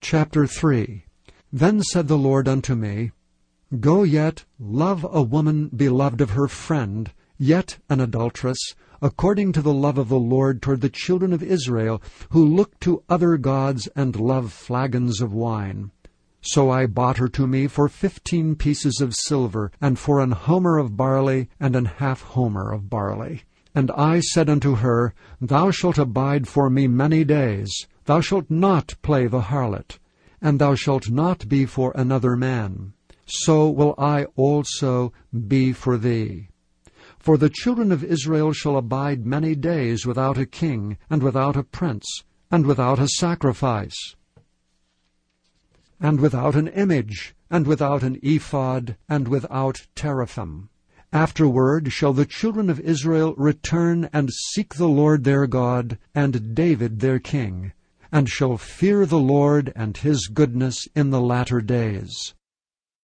Chapter 3. Then said the Lord unto me, Go yet, love a woman beloved of her friend, yet an adulteress, according to the love of the Lord toward the children of Israel, who look to other gods and love flagons of wine. So I bought her to me for 15 pieces of silver, and for an homer of barley, and an half homer of barley. And I said unto her, Thou shalt abide for me many days, thou shalt not play the harlot, and thou shalt not be for another man. So will I also be for thee. For the children of Israel shall abide many days without a king, and without a prince, and without a sacrifice, and without an image, and without an ephod, and without teraphim. Afterward shall the children of Israel return and seek the Lord their God, and David their king, and shall fear the Lord and his goodness in the latter days.